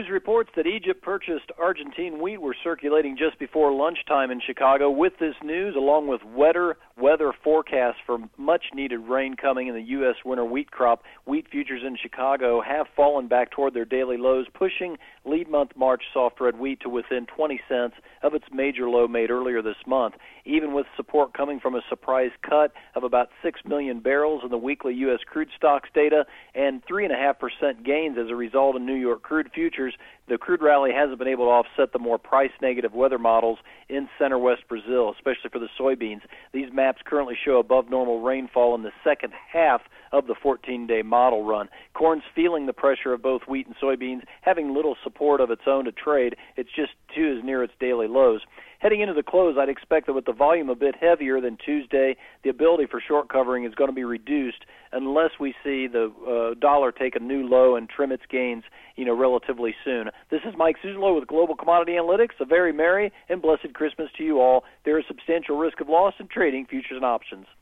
News reports that Egypt-purchased Argentine wheat were circulating just before lunchtime in Chicago. With this news, along with wetter weather forecasts for much-needed rain coming in the U.S. winter wheat crop, wheat futures in Chicago have fallen back toward their daily lows, pushing lead-month March soft red wheat to within 20 cents of its major low made earlier this month. Even with support coming from a surprise cut of about 6 million barrels in the weekly U.S. crude stocks data and 3.5% gains as a result of New York crude futures, the crude rally hasn't been able to offset the more price-negative weather models in center-west Brazil, especially for the soybeans. These maps currently show above-normal rainfall in the second half of the 14-day model run. Corn's feeling the pressure of both wheat and soybeans, having little support of its own to trade. It's just too is near its daily lows. Heading into the close, I'd expect that with the volume a bit heavier than Tuesday, the ability for short covering is going to be reduced unless we see the dollar take a new low and trim its gains, relatively soon. This is Mike Suslow with Global Commodity Analytics. A very merry and blessed Christmas to you all. There is substantial risk of loss in trading futures and options.